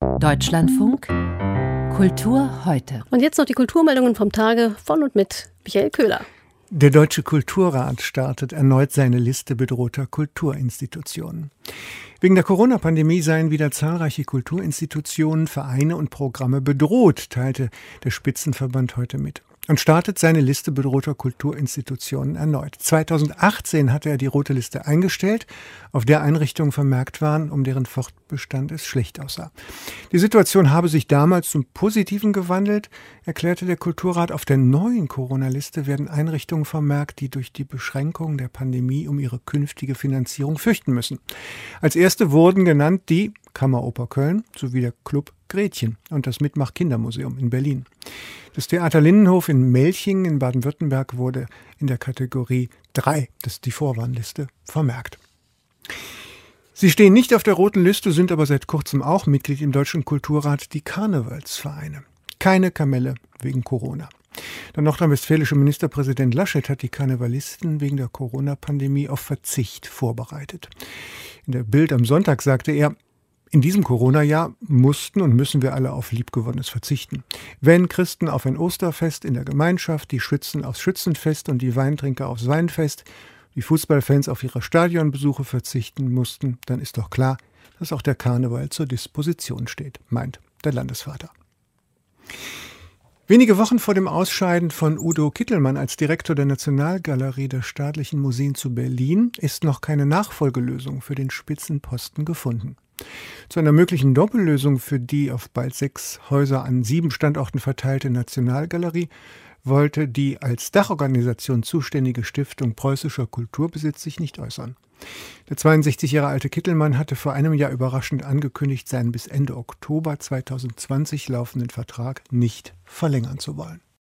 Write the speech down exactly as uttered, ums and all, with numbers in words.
Deutschlandfunk Kultur heute. Und jetzt noch die Kulturmeldungen vom Tage von und mit Michael Köhler. Der Deutsche Kulturrat startet erneut seine Liste bedrohter Kulturinstitutionen. Wegen der Corona-Pandemie seien wieder zahlreiche Kulturinstitutionen, Vereine und Programme bedroht, teilte der Spitzenverband heute mit. Und startet seine Liste bedrohter Kulturinstitutionen erneut. zweitausendachtzehn hatte er die rote Liste eingestellt, auf der Einrichtungen vermerkt waren, um deren Fortbestand es schlecht aussah. Die Situation habe sich damals zum Positiven gewandelt, erklärte der Kulturrat. Auf der neuen Corona-Liste werden Einrichtungen vermerkt, die durch die Beschränkungen der Pandemie um ihre künftige Finanzierung fürchten müssen. Als erste wurden genannt die Kammeroper Köln sowie der Club Gretchen und das Mitmach-Kindermuseum in Berlin. Das Theater Lindenhof in Melchingen in Baden-Württemberg wurde in der Kategorie drei, das ist die Vorwarnliste, vermerkt. Sie stehen nicht auf der roten Liste, sind aber seit kurzem auch Mitglied im Deutschen Kulturrat, die Karnevalsvereine. Keine Kamelle wegen Corona. Der nordrhein-westfälische Ministerpräsident Laschet hat die Karnevalisten wegen der Corona-Pandemie auf Verzicht vorbereitet. In der Bild am Sonntag sagte er: In diesem Corona-Jahr mussten und müssen wir alle auf Liebgewonnenes verzichten. Wenn Christen auf ein Osterfest in der Gemeinschaft, die Schützen aufs Schützenfest und die Weintrinker aufs Weinfest, die Fußballfans auf ihre Stadionbesuche verzichten mussten, dann ist doch klar, dass auch der Karneval zur Disposition steht, meint der Landesvater. Wenige Wochen vor dem Ausscheiden von Udo Kittelmann als Direktor der Nationalgalerie der Staatlichen Museen zu Berlin ist noch keine Nachfolgelösung für den Spitzenposten gefunden. Zu einer möglichen Doppellösung für die auf bald sechs Häuser an sieben Standorten verteilte Nationalgalerie wollte die als Dachorganisation zuständige Stiftung Preußischer Kulturbesitz sich nicht äußern. Der zweiundsechzig Jahre alte Kittelmann hatte vor einem Jahr überraschend angekündigt, seinen bis Ende Oktober zweitausendzwanzig laufenden Vertrag nicht verlängern zu wollen.